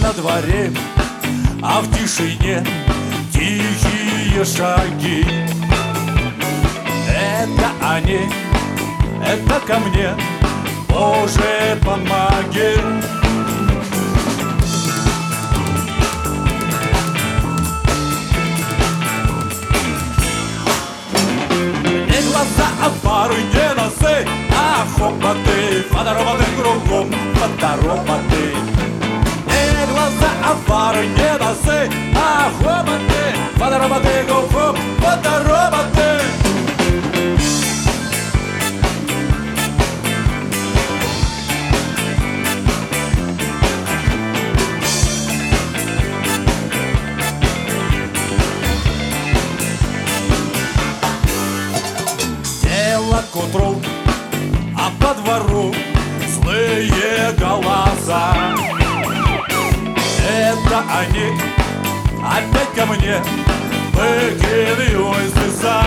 на дворе, а в тишине тихие шаги. Это они, это ко мне, Боже, помоги. Не глаза, а фары, не носы, а хлопоты, фотороботы кругом, фотороботы. Не глаза, а фары, не носы, а хлопоты, фотороботы кругом, фотороботы. К утру, а по двору злые голоса. Это они опять ко мне выкидывают слеза.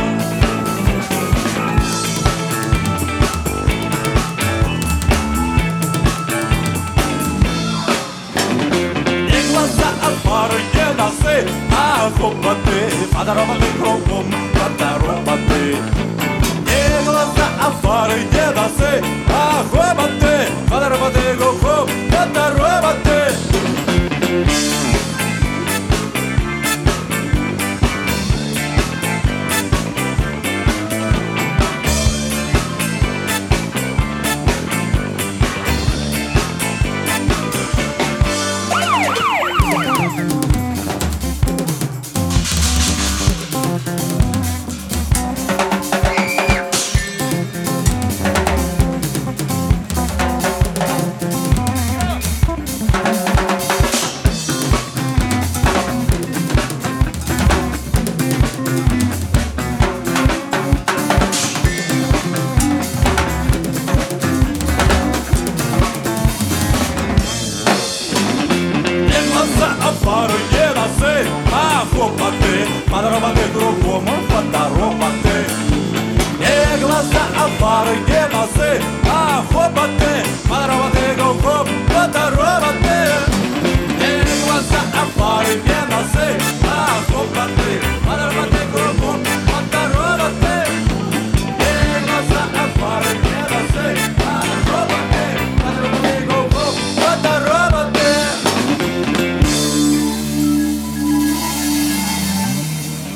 Не глаза, а фары, не носы, а хлопоты, фотороботы кругом, фотороботы. Не глаза, а фары, не носы, а хлопоты, фотороботы кругом, фотороботы. А фары, не носы, а хлопоты, фотороботы кругом, фотороботы. Не глаза, а фары, не носы,